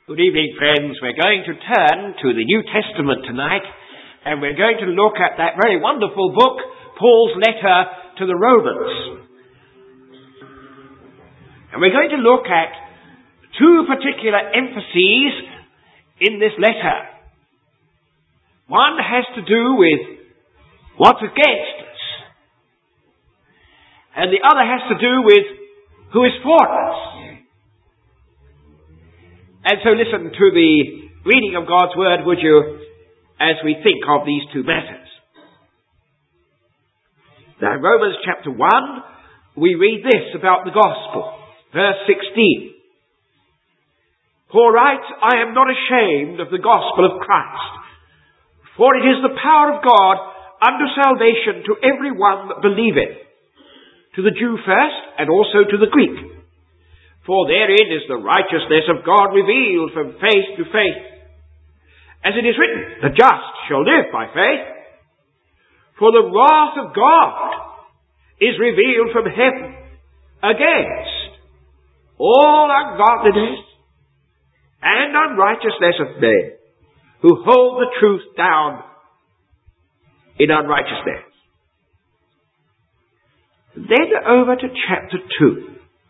Good evening, friends. We're going to turn to the New Testament tonight, and we're going to look at that very wonderful book, Paul's letter to the Romans. And we're going to look at two particular emphases in this letter. One has to do with what's against us, and the other has to do with who is for us. And so listen to the reading of God's Word, would you, as we think of these two matters. Now, in Romans chapter 1, we read this about the gospel. Verse 16. Paul writes, I am not ashamed of the gospel of Christ, for it is the power of God unto salvation to every one that believeth, to the Jew first, and also to the Greek. For therein is the righteousness of God revealed from faith to faith. As it is written, the just shall live by faith. For the wrath of God is revealed from heaven against all ungodliness and unrighteousness of men who hold the truth down in unrighteousness. Then over to chapter 2.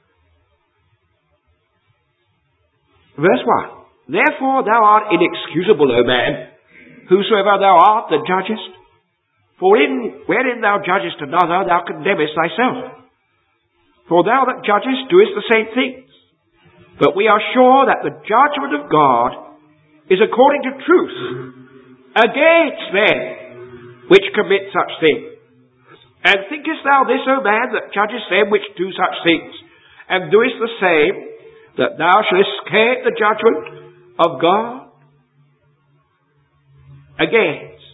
Verse 1. Therefore thou art inexcusable, O man, whosoever thou art that judgest. For wherein thou judgest another, thou condemnest thyself. For thou that judgest doest the same things. But we are sure that the judgment of God is according to truth against men which commit such things. And thinkest thou this, O man, that judgest them which do such things, and doest the same, that thou shalt escape the judgment of God? Against.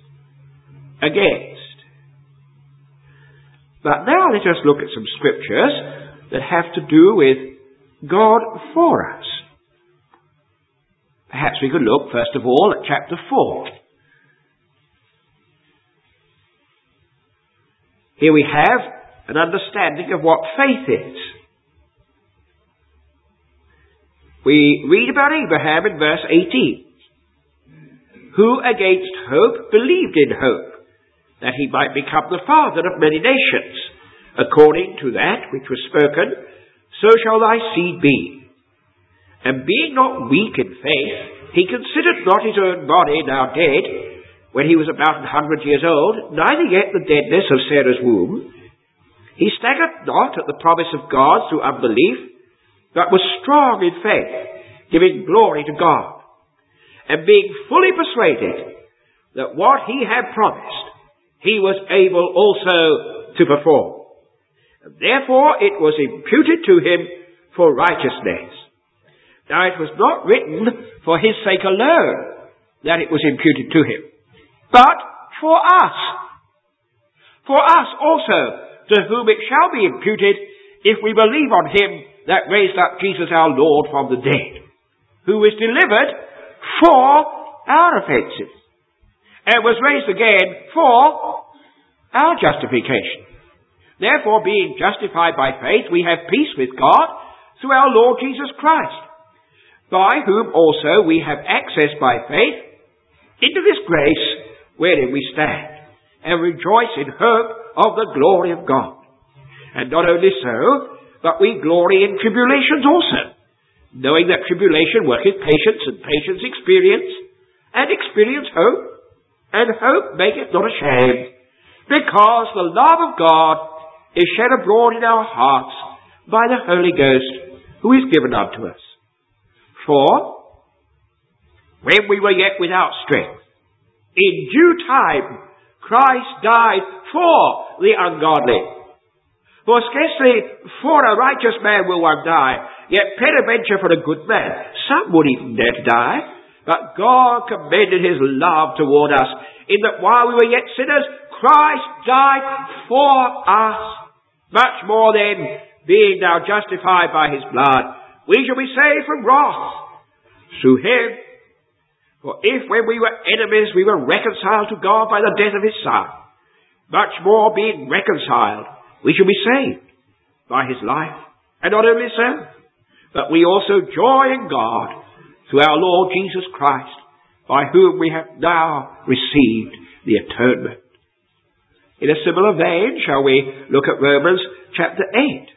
But now let us look at some scriptures that have to do with God for us. Perhaps we could look first of all at chapter 4. Here we have an understanding of what faith is. We read about Abraham in verse 18, who against hope believed in hope, that he might become the father of many nations. According to that which was spoken, so shall thy seed be. And being not weak in faith, he considered not his own body now dead, when he was about 100 years old, neither yet the deadness of Sarah's womb. He staggered not at the promise of God through unbelief, but was strong in faith, giving glory to God, and being fully persuaded that what he had promised, he was able also to perform. And therefore it was imputed to him for righteousness. Now it was not written for his sake alone that it was imputed to him, but for us. For us also, to whom it shall be imputed, if we believe on him that raised up Jesus our Lord from the dead, who was delivered for our offences, and was raised again for our justification. Therefore, being justified by faith, we have peace with God through our Lord Jesus Christ, by whom also we have access by faith into this grace wherein we stand, and rejoice in hope of the glory of God. And not only so, but we glory in tribulations also, knowing that tribulation worketh patience, and patience experience, and experience hope, and hope maketh not ashamed, because the love of God is shed abroad in our hearts by the Holy Ghost, who is given unto us. For when we were yet without strength, in due time Christ died for the ungodly. For scarcely for a righteous man will one die, yet peradventure for a good man some would even dare to die. But God commended his love toward us, in that while we were yet sinners, Christ died for us. Much more then, being now justified by his blood, we shall be saved from wrath through him. For if when we were enemies we were reconciled to God by the death of his Son, much more being reconciled, we shall be saved by his life. And not only so, but we also joy in God through our Lord Jesus Christ, by whom we have now received the atonement. In a similar vein, shall we look at Romans chapter 8.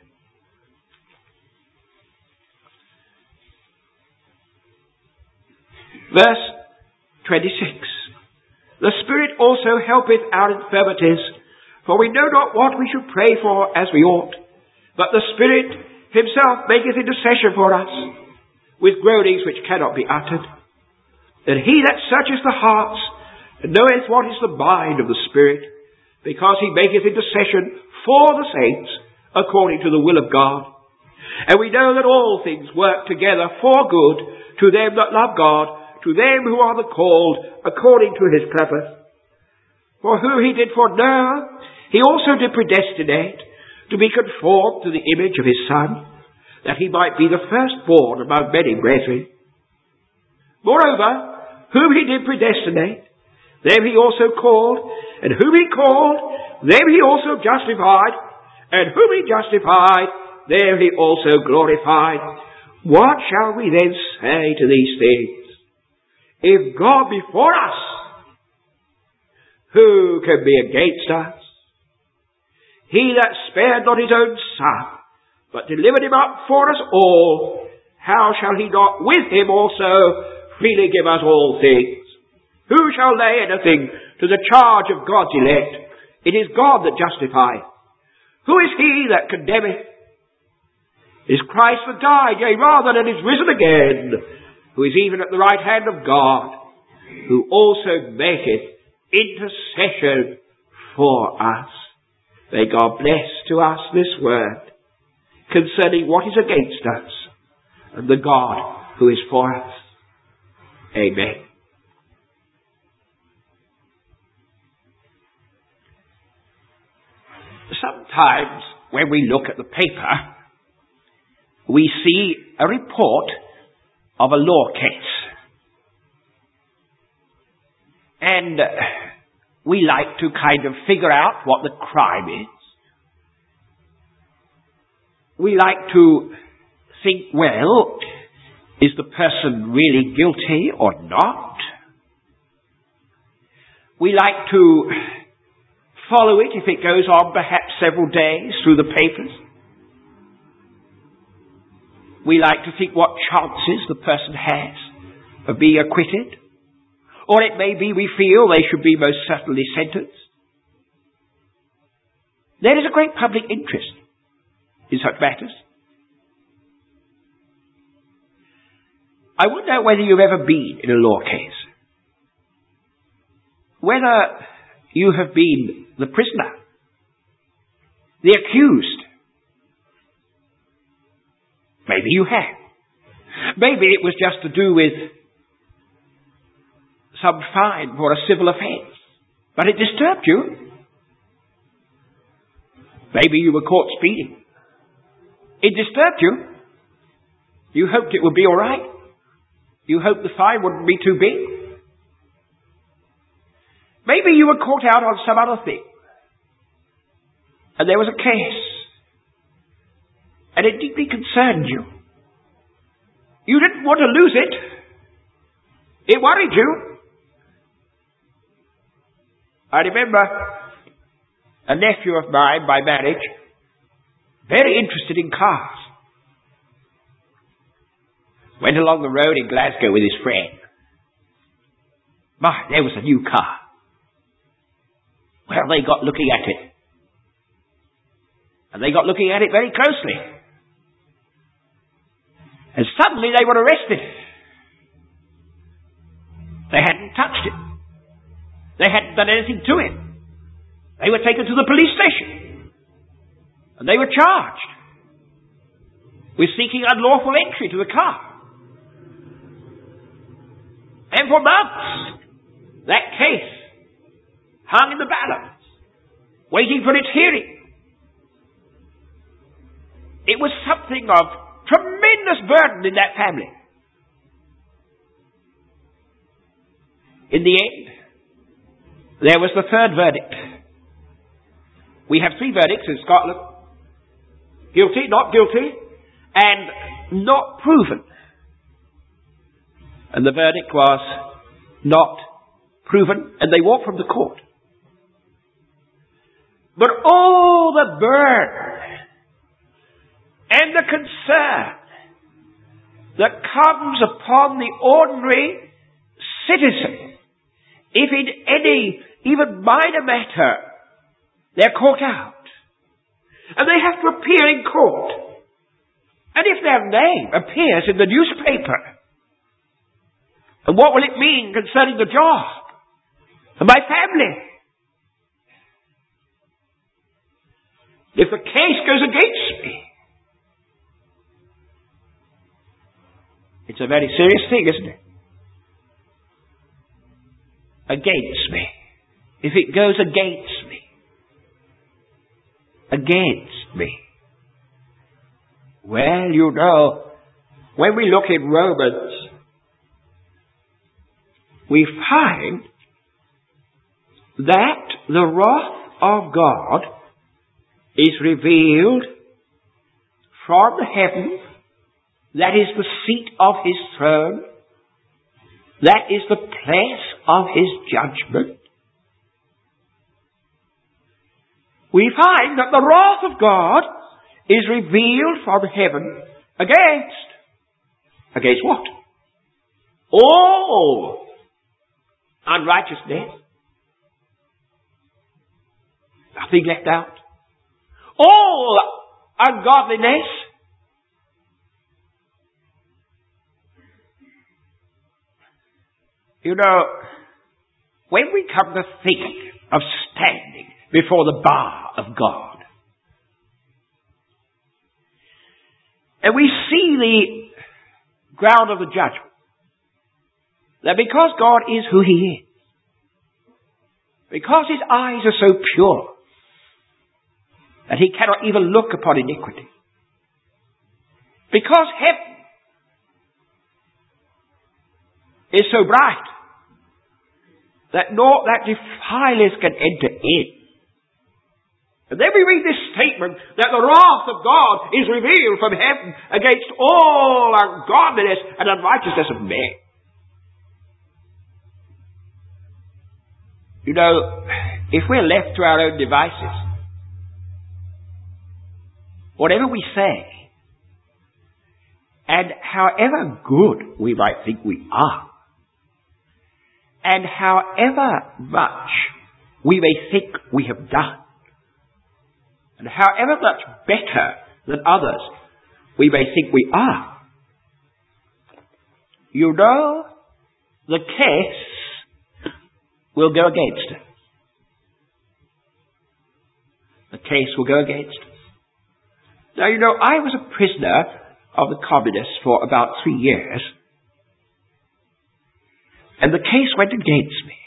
Verse 26. The Spirit also helpeth our infirmities, for we know not what we should pray for as we ought, but the Spirit himself maketh intercession for us, with groanings which cannot be uttered. And he that searcheth the hearts knoweth what is the mind of the Spirit, because he maketh intercession for the saints according to the will of God. And we know that all things work together for good to them that love God, to them who are the called according to his purpose. For who he did foreknow, he also did predestinate to be conformed to the image of his Son, that he might be the firstborn among many brethren. Moreover, whom he did predestinate, them he also called, and whom he called, them he also justified, and whom he justified, them he also glorified. What shall we then say to these things? If God be for us, who can be against us? He that spared not his own Son, but delivered him up for us all, how shall he not with him also freely give us all things? Who shall lay anything to the charge of God's elect? It is God that justifieth. Who is he that condemneth? Is Christ that died, yea, rather than is risen again, who is even at the right hand of God, who also maketh intercession for us. May God bless to us this word concerning what is against us and the God who is for us. Amen. Sometimes when we look at the paper, we see a report of a law case. And we like to kind of figure out what the crime is. We like to think, well, is the person really guilty or not? We like to follow it if it goes on perhaps several days through the papers. We like to think what chances the person has of being acquitted. Or it may be we feel they should be most certainly sentenced. There is a great public interest in such matters. I wonder whether you've ever been in a law case. Whether you have been the prisoner, the accused. Maybe you have. Maybe it was just to do with some fine for a civil offence, but it disturbed you. Maybe you were caught speeding. It disturbed you. You hoped it would be all right. You hoped the fine wouldn't be too big. Maybe you were caught out on some other thing, and there was a case, and it deeply concerned you. You didn't want to lose it. It worried you. I remember a nephew of mine by marriage, very interested in cars. Went along the road in Glasgow with his friend. My, there was a new car. Well, they got looking at it. And they got looking at it very closely. And suddenly they were arrested. They hadn't touched it. They hadn't done anything to it. They were taken to the police station. And they were charged with seeking unlawful entry to the car. And for months, that case hung in the balance, waiting for its hearing. It was something of tremendous burden in that family. In the end, there was the third verdict. We have 3 verdicts in Scotland. Guilty, and not proven. And the verdict was not proven, and they walked from the court. But all the burden and the concern that comes upon the ordinary citizen, if in any even minor matter they're caught out, and they have to appear in court, and if their name appears in the newspaper, and what will it mean concerning the job and my family? If the case goes against me, it's a very serious thing, isn't it? Against me. If it goes against me. Against me. Well, you know, when we look in Romans, we find that the wrath of God is revealed from heaven. That is the seat of his throne. That is the place of his judgment. We find that the wrath of God is revealed from heaven against what? All unrighteousness. Nothing left out. All ungodliness. You know, when we come to think of standing before the bar of God, and we see the ground of the judgment, that because God is who he is, because his eyes are so pure, that he cannot even look upon iniquity, because heaven is so bright that naught that defileth can enter in. And then we read this statement that the wrath of God is revealed from heaven against all ungodliness and unrighteousness of men. You know, if we're left to our own devices, whatever we say, and however good we might think we are, and however much we may think we have done, and however much better than others we may think we are, you know, the case will go against us. The case will go against us. Now, you know, I was a prisoner of the communists for about 3 years, and the case went against me.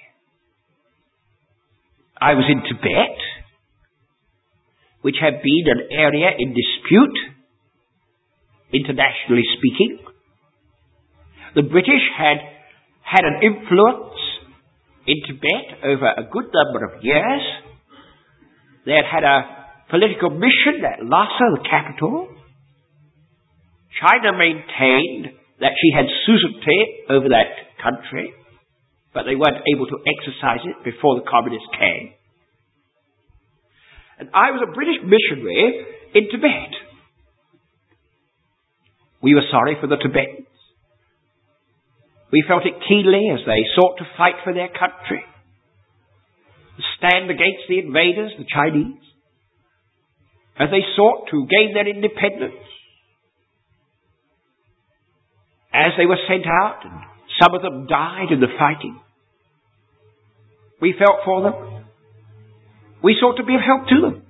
I was in Tibet, which had been an area in dispute, internationally speaking. The British had an influence in Tibet over a good number of years. They had a political mission at Lhasa, the capital. China maintained that she had suzerainty over that country, but they weren't able to exercise it before the communists came. And I was a British missionary in Tibet. We were sorry for the Tibetans. We felt it keenly as they sought to fight for their country, stand against the invaders, the Chinese, as they sought to gain their independence. As they were sent out, and some of them died in the fighting, we felt for them. We sought to be of help to them.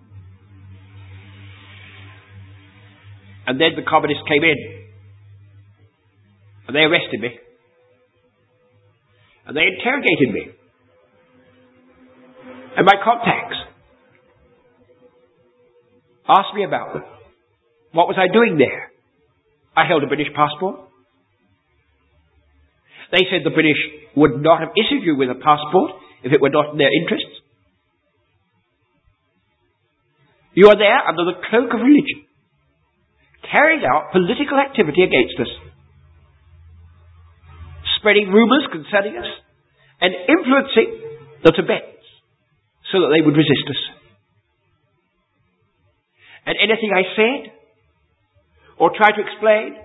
And then the communists came in, and they arrested me, and they interrogated me, and my contacts asked me about them. What was I doing there? I held a British passport. They said the British would not have issued you with a passport if it were not in their interests. You are there under the cloak of religion, carrying out political activity against us, spreading rumours concerning us and influencing the Tibetans so that they would resist us. And anything I said or tried to explain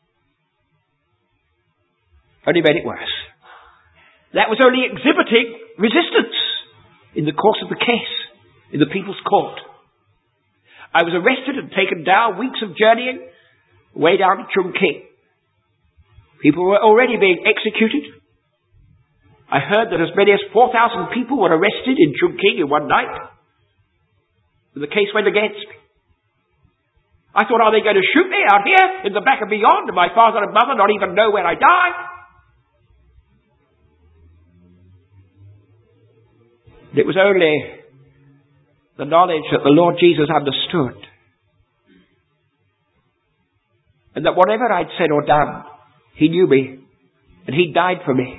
only made it worse. That was only exhibiting resistance in the course of the case, in the People's Court. I was arrested and taken down, weeks of journeying, way down to Chungking. People were already being executed. I heard that as many as 4,000 people were arrested in Chungking in one night. And the case went against me. I thought, are they going to shoot me out here in the back and beyond, and my father and mother not even know where I died? It was only the knowledge that the Lord Jesus understood, and that whatever I'd said or done, He knew me, and He died for me.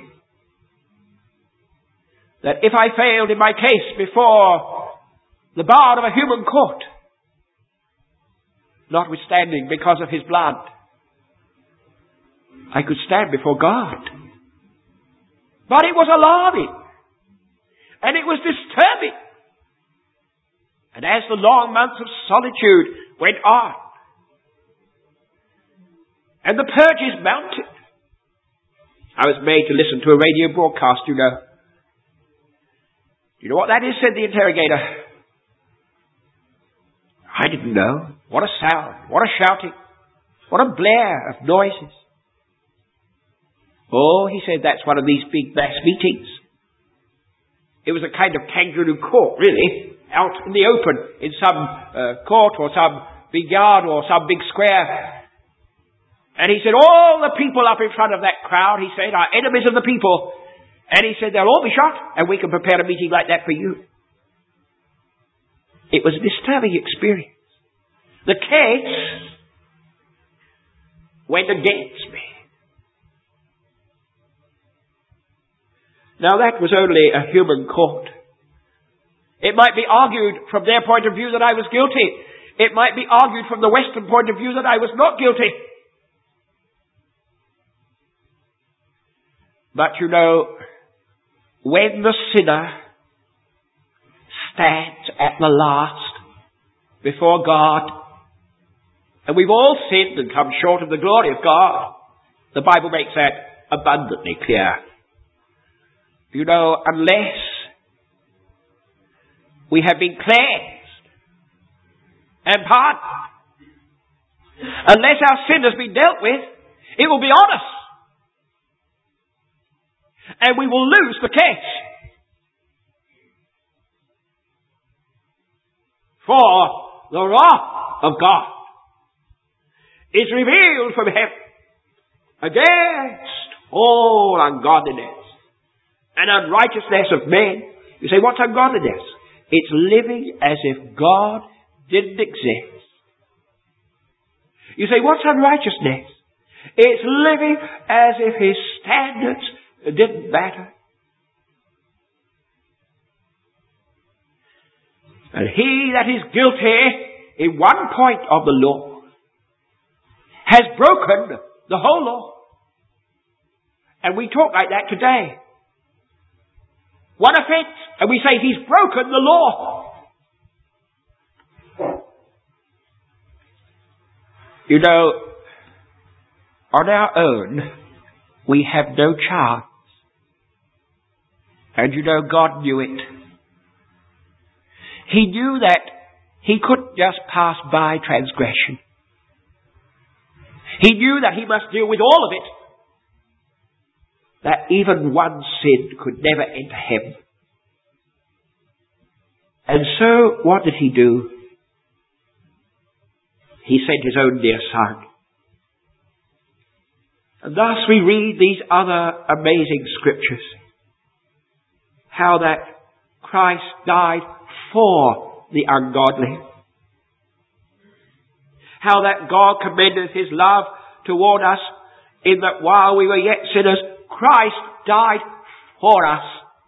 That if I failed in my case before the bar of a human court, notwithstanding because of His blood, I could stand before God. But it was alarming, and it was disturbing. And as the long months of solitude went on, and the purges mounted, I was made to listen to a radio broadcast, you know. Do you know what that is? Said the interrogator. I didn't know. What a sound. What a shouting. What a blare of noises. Oh, he said, that's one of these big mass meetings. It was a kind of kangaroo court, really, out in the open, in some court or some big yard or some big square. And he said, all the people up in front of that crowd, he said, are enemies of the people. And he said, they'll all be shot, and we can prepare a meeting like that for you. It was a disturbing experience. The case went against me. Now that was only a human court. It might be argued from their point of view that I was guilty. It might be argued from the Western point of view that I was not guilty. But you know, when the sinner stands at the last before God, and we've all sinned and come short of the glory of God, the Bible makes that abundantly clear. You know, unless we have been cleansed and pardoned, unless our sin has been dealt with, it will be on us. And we will lose the case. For the wrath of God is revealed from heaven against all ungodliness and unrighteousness of men. You say, what's ungodliness? It's living as if God didn't exist. You say, what's unrighteousness? It's living as if His standards didn't matter. And he that is guilty in one point of the law has broken the whole law. And we talk like that today. One offense, and we say he's broken the law. You know, on our own, we have no chance. And you know, God knew it. He knew that He couldn't just pass by transgression. He knew that He must deal with all of it. That even one sin could never enter heaven. And so, what did He do? He sent His own dear Son. And thus we read these other amazing scriptures. How that Christ died for the ungodly. How that God commended His love toward us in that while we were yet sinners, Christ died for us.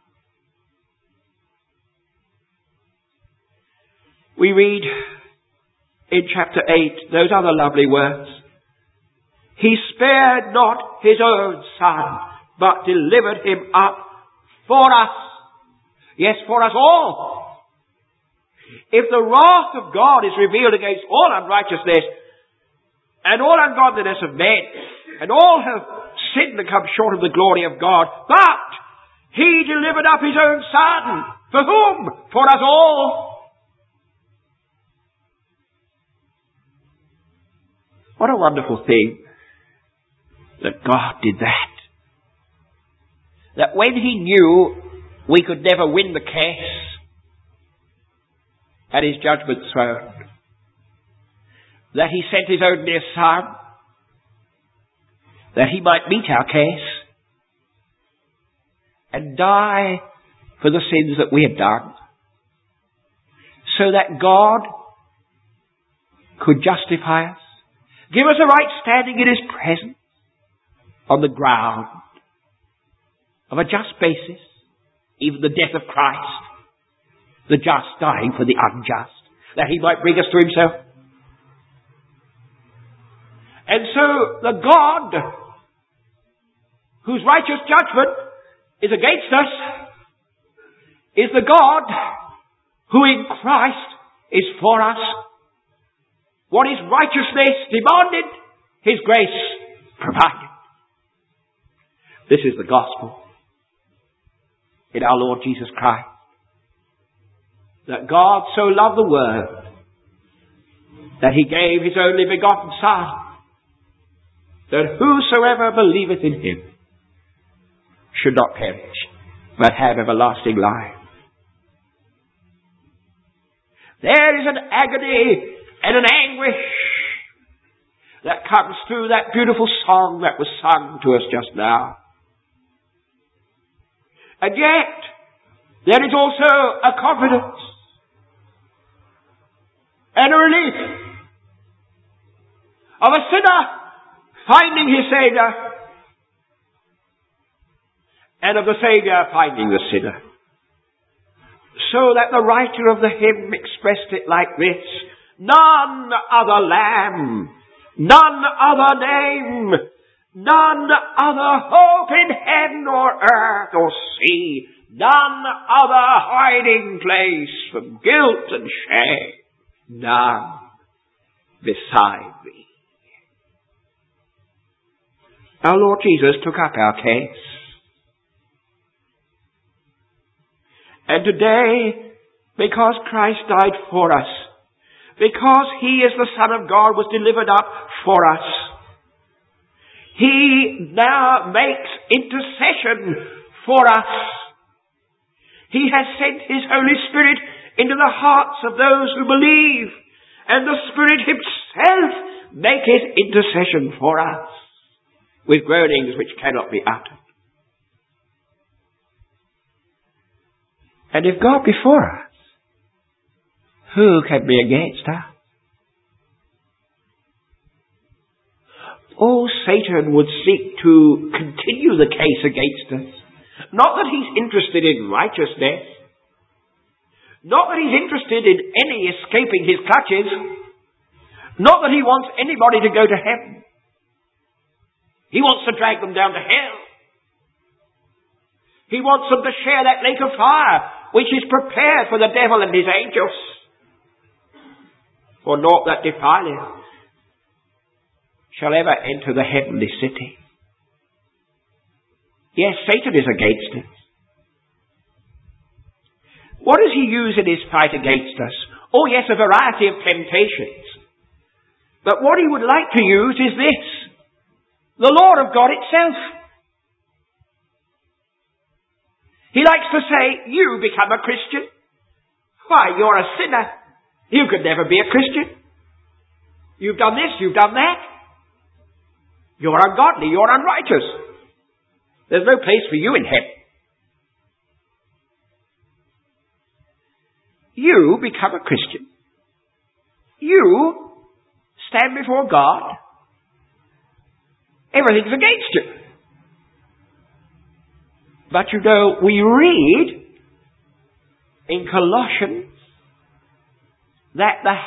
We read in chapter 8 those other lovely words. He spared not His own Son, but delivered him up for us. Yes, for us all. If the wrath of God is revealed against all unrighteousness and all ungodliness of men, and all have sinned and come short of the glory of God, but he delivered up his own Son. For whom? For us all. What a wonderful thing that God did that. That when he knew we could never win the case at his judgment throne, that he sent his own dear Son, that he might meet our case and die for the sins that we had done, so that God could justify us, give us a right standing in his presence on the ground of a just basis, even the death of Christ, the just dying for the unjust, that he might bring us to himself. And so the God whose righteous judgment is against us is the God who in Christ is for us. What his righteousness demanded, his grace provided. This is the gospel in our Lord Jesus Christ. That God so loved the world that he gave his only begotten Son, that whosoever believeth in him should not perish, but have everlasting life. There is an agony and an anguish that comes through that beautiful song that was sung to us just now. And yet, there is also a confidence and a relief of a sinner finding his Saviour, and of the Saviour finding the sinner. So that the writer of the hymn expressed it like this: none other Lamb, none other name, none other hope in heaven or earth or sea, none other hiding place from guilt and shame, none beside thee. Our Lord Jesus took up our case. And today, because Christ died for us, because he is the Son of God, was delivered up for us, he now makes intercession for us. He has sent his Holy Spirit into the hearts of those who believe, and the Spirit himself maketh intercession for us with groanings which cannot be uttered. And if God be for us, who can be against us? Oh, Satan would seek to continue the case against us. Not that he's interested in righteousness. Not that he's interested in any escaping his clutches. Not that he wants anybody to go to heaven. He wants to drag them down to hell. He wants them to share that lake of fire which is prepared for the devil and his angels. For naught that defileth shall ever enter the heavenly city. Yes, Satan is against us. What does he use in his fight against us? Oh yes, a variety of temptations. But what he would like to use is this: the Lord of God itself. He likes to say, you become a Christian. Why, you're a sinner. You could never be a Christian. You've done this, you've done that. You're ungodly, you're unrighteous. There's no place for you in heaven. You become a Christian. You stand before God. Everything's against you. But you know, we read in Colossians that the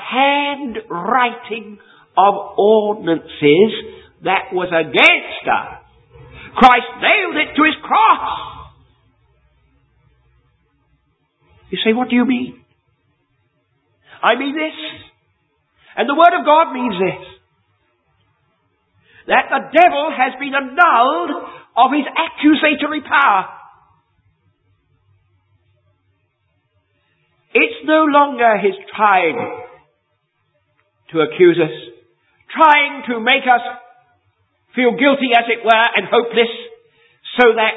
handwriting of ordinances that was against us Christ nailed it to his cross. You say, what do you mean? I mean this. And the Word of God means this. That the devil has been annulled of his accusatory power. It's no longer his trying to accuse us, trying to make us feel guilty, as it were, and hopeless, so that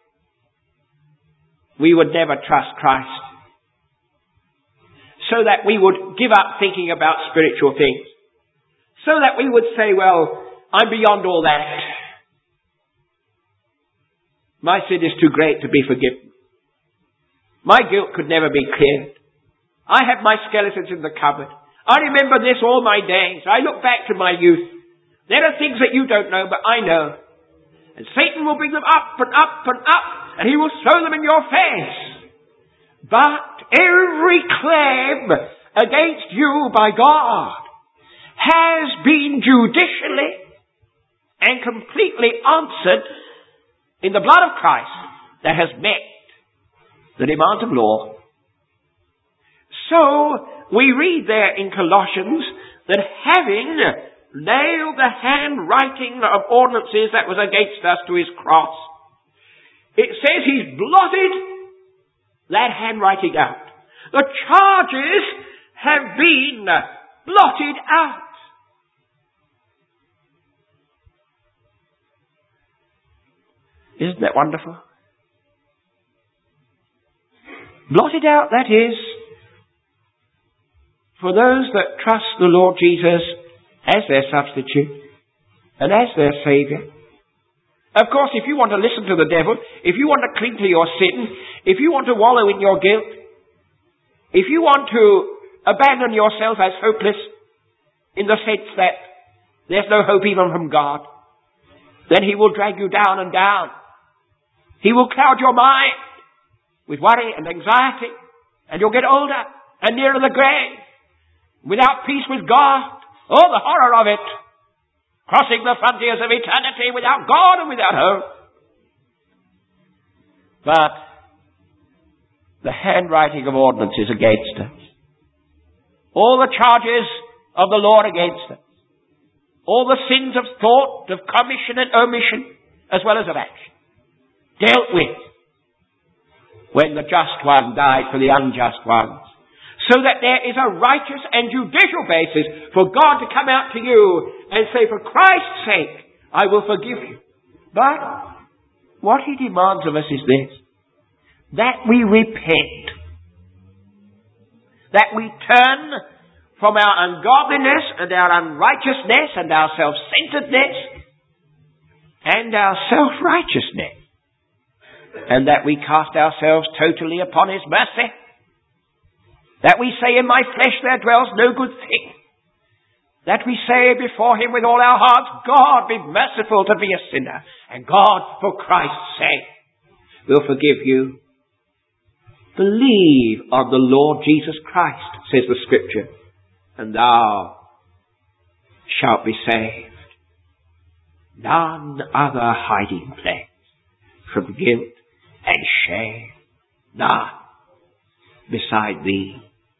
we would never trust Christ, so that we would give up thinking about spiritual things, so that we would say, well, I'm beyond all that. My sin is too great to be forgiven. My guilt could never be cleared. I have my skeletons in the cupboard. I remember this all my days. I look back to my youth. There are things that you don't know, but I know. And Satan will bring them up and up and up, and he will throw them in your face. But every claim against you by God has been judicially and completely answered in the blood of Christ that has met the demands of law. So, we read there in Colossians that having nailed the handwriting of ordinances that was against us to his cross, it says he's blotted that handwriting out. The charges have been blotted out. Isn't that wonderful? Blotted out, that is, for those that trust the Lord Jesus as their substitute and as their Saviour. Of course, if you want to listen to the devil, if you want to cling to your sin, if you want to wallow in your guilt, if you want to abandon yourself as hopeless in the sense that there's no hope even from God, then he will drag you down and down. He will cloud your mind with worry and anxiety, and you'll get older and nearer the grave without peace with God. Oh, the horror of it! Crossing the frontiers of eternity without God and without hope. But the handwriting of ordinances against us, all the charges of the Lord against us, all the sins of thought, of commission and omission, as well as of action, dealt with when the just one died for the unjust ones, so that there is a righteous and judicial basis for God to come out to you and say, for Christ's sake, I will forgive you. But what he demands of us is this, that we repent, that we turn from our ungodliness and our unrighteousness and our self-centeredness and our self-righteousness, and that we cast ourselves totally upon his mercy. That we say, in my flesh there dwells no good thing. That we say before him with all our hearts, God, be merciful to be a sinner. And God, for Christ's sake, will forgive you. Believe on the Lord Jesus Christ, says the Scripture, and thou shalt be saved. None other hiding place from guilt and shame, none beside thee.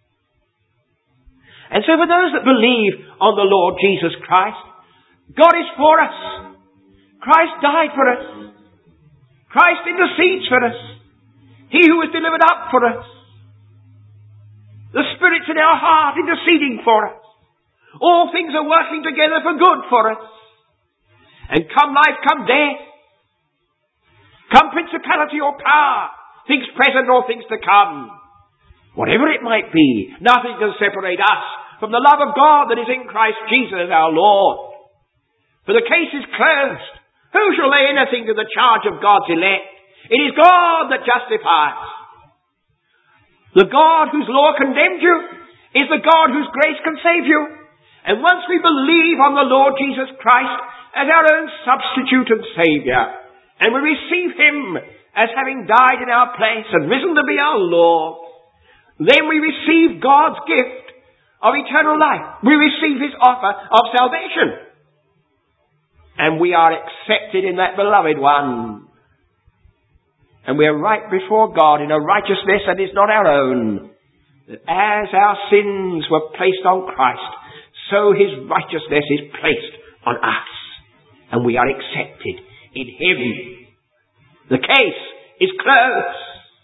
And so for those that believe on the Lord Jesus Christ, God is for us. Christ died for us. Christ intercedes for us. He who was delivered up for us. The Spirit's in our heart interceding for us. All things are working together for good for us. And come life, come death, come principality or power, things present or things to come, whatever it might be, nothing can separate us from the love of God that is in Christ Jesus our Lord. For the case is closed. Who shall lay anything to the charge of God's elect? It is God that justifies. The God whose law condemned you is the God whose grace can save you. And once we believe on the Lord Jesus Christ as our own substitute and Saviour, and we receive him as having died in our place and risen to be our Lord, then we receive God's gift of eternal life. We receive his offer of salvation. And we are accepted in that beloved one. And we are right before God in a righteousness that is not our own. That as our sins were placed on Christ, so his righteousness is placed on us. And we are accepted in him. The case is closed.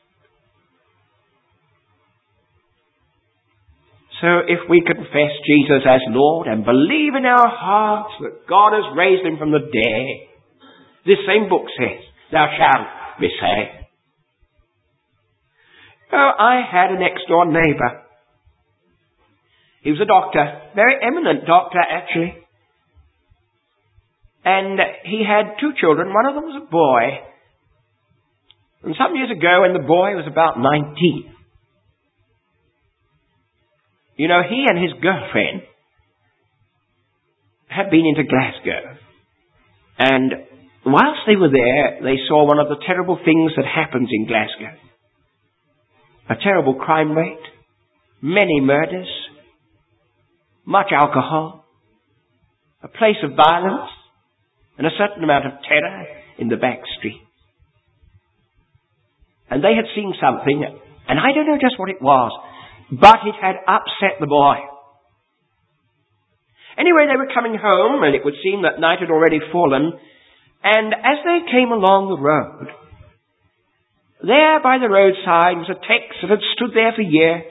So if we confess Jesus as Lord and believe in our hearts that God has raised him from the dead, this same book says, thou shalt be saved. Oh, I had a next door neighbour. He was a doctor, very eminent doctor actually. And he had 2 children. One of them was a boy. And some years ago when the boy was about 19, you know, he and his girlfriend had been into Glasgow. And whilst they were there, they saw one of the terrible things that happens in Glasgow. A terrible crime rate, many murders, much alcohol, a place of violence, and a certain amount of terror in the back street. And they had seen something, and I don't know just what it was, but it had upset the boy. Anyway, they were coming home, and it would seem that night had already fallen, and as they came along the road, there by the roadside was a text that had stood there for years.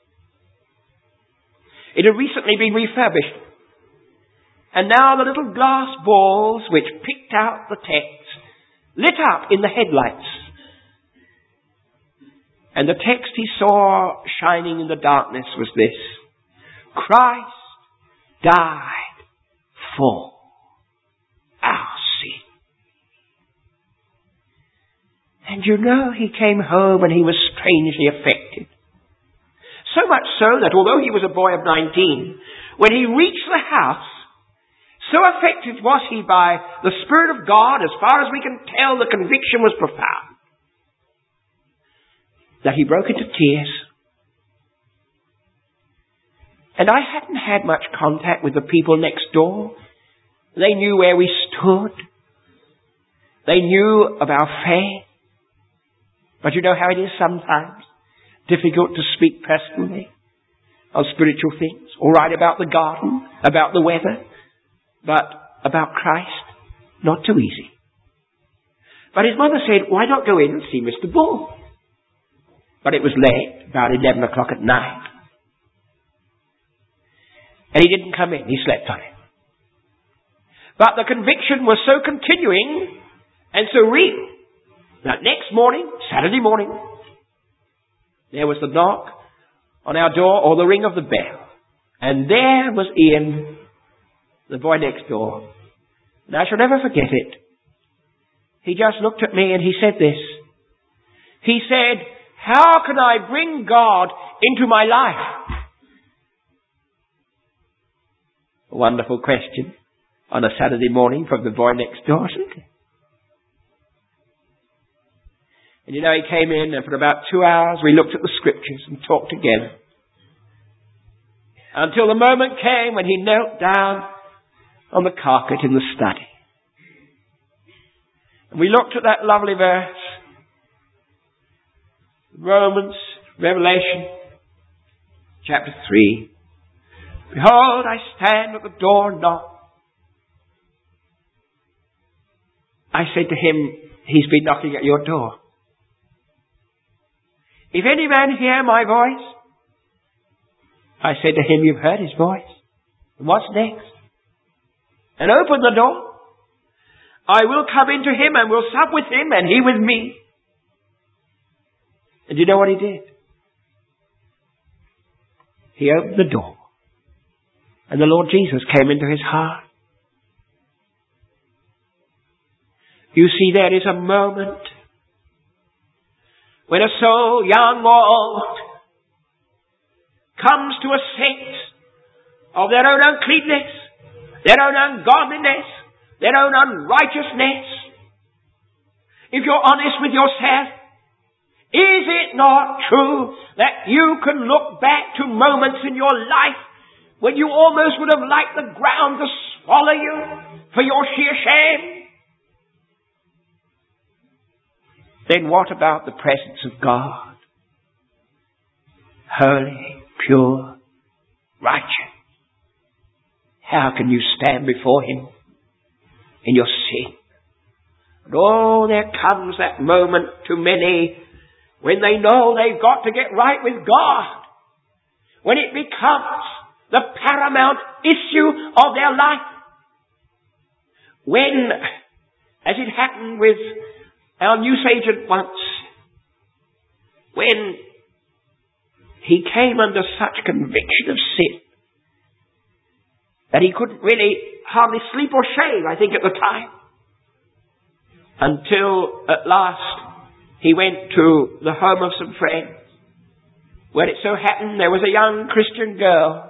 It had recently been refurbished. And now the little glass balls which picked out the text lit up in the headlights. And the text he saw shining in the darkness was this: Christ died for our sin. And you know, he came home and he was strangely affected. So much so that although he was a boy of 19, when he reached the house, so affected was he by the Spirit of God, as far as we can tell, the conviction was profound, that he broke into tears. And I hadn't had much contact with the people next door. They knew where we stood. They knew of our faith. But you know how it is sometimes. Difficult to speak personally on spiritual things. All right about the garden, about the weather. But about Christ, not too easy. But his mother said, why not go in and see Mr. Bull? But it was late, about 11 o'clock at night. And he didn't come in, he slept on it. But the conviction was so continuing and so real that next morning, Saturday morning, there was the knock on our door or the ring of the bell. And there was Ian, the boy next door. And I shall never forget it. He just looked at me and he said this. He said, how can I bring God into my life? A wonderful question on a Saturday morning from the boy next door, isn't it? And you know, he came in and for about 2 hours we looked at the scriptures and talked together. Until the moment came when he knelt down on the carpet in the study. And we looked at that lovely verse. Romans, Revelation, chapter 3. Behold, I stand at the door and knock. I said to him, he's been knocking at your door. If any man hear my voice, I said to him, you've heard his voice. And what's next? And open the door. I will come into him and will sup with him and he with me. And you know what he did? He opened the door. And the Lord Jesus came into his heart. You see, there is a moment when a soul, young or old, comes to a sense of their own uncleanness, their own ungodliness, their own unrighteousness. If you're honest with yourself, is it not true that you can look back to moments in your life when you almost would have liked the ground to swallow you for your sheer shame? Then what about the presence of God? Holy, pure, righteous. How can you stand before Him in your sin? And oh, there comes that moment to many when they know they've got to get right with God. When it becomes the paramount issue of their life. When, as it happened with our newsagent once, when he came under such conviction of sin that he couldn't really hardly sleep or shave, I think, at the time. Until at last he went to the home of some friends, where it so happened there was a young Christian girl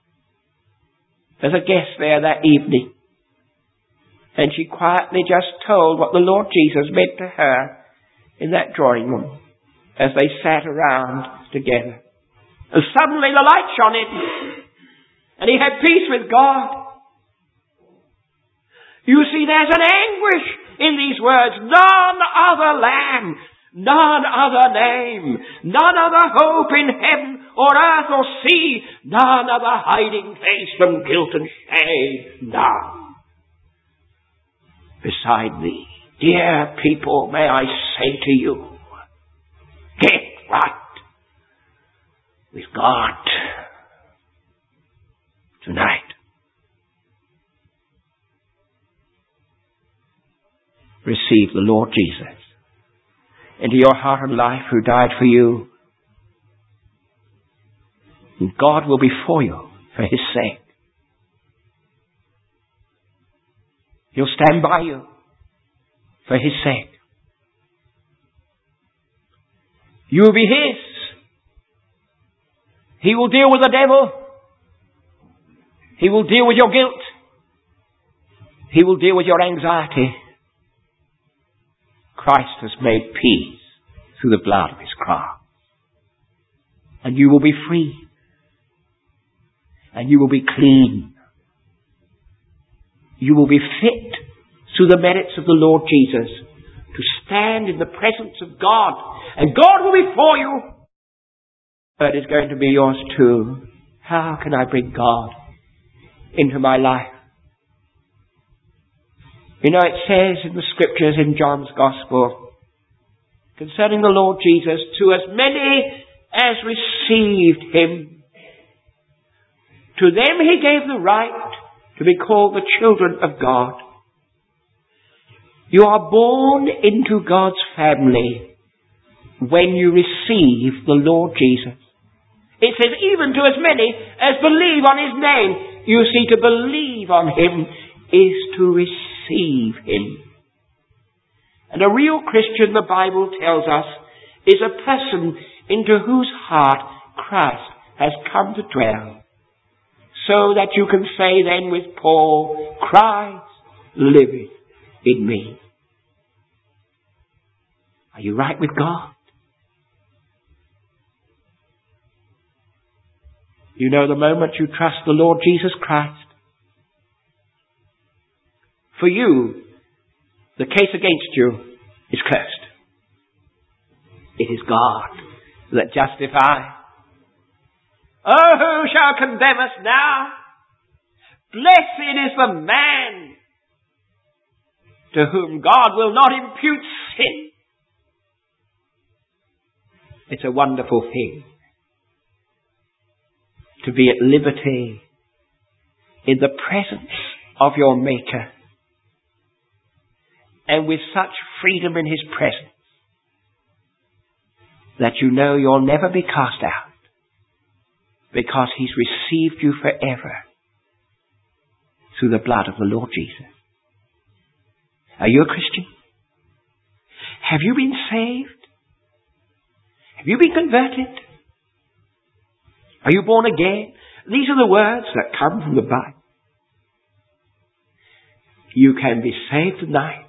as a guest there that evening. And she quietly just told what the Lord Jesus meant to her in that drawing room as they sat around together. And suddenly the light shone in, and he had peace with God. You see, there's an anguish in these words. None other Lamb, none other name, none other hope in heaven or earth or sea, none other hiding place from guilt and shame, none beside thee. Dear people, may I say to you, get right with God tonight. Receive the Lord Jesus into your heart and life, who died for you. And God will be for you for His sake. He'll stand by you for His sake. You will be His. He will deal with the devil. He will deal with your guilt. He will deal with your anxiety. Christ has made peace through the blood of His cross. And you will be free. And you will be clean. You will be fit through the merits of the Lord Jesus to stand in the presence of God. And God will be for you. But it's going to be yours too. How can I bring God into my life? You know, it says in the Scriptures in John's Gospel concerning the Lord Jesus, to as many as received Him, to them He gave the right to be called the children of God. You are born into God's family when you receive the Lord Jesus. It says even to as many as believe on His name. You see, to believe on Him is to receive Him. And a real Christian, the Bible tells us, is a person into whose heart Christ has come to dwell. So that you can say then with Paul, Christ liveth in me. Are you right with God? You know, the moment you trust the Lord Jesus Christ, for you, the case against you is closed. It is God that justifies. Oh, who shall condemn us now? Blessed is the man to whom God will not impute sin. It's a wonderful thing to be at liberty in the presence of your Maker, and with such freedom in His presence that you know you'll never be cast out, because He's received you forever through the blood of the Lord Jesus. Are you a Christian? Have you been saved? Have you been converted? Are you born again? These are the words that come from the Bible. You can be saved tonight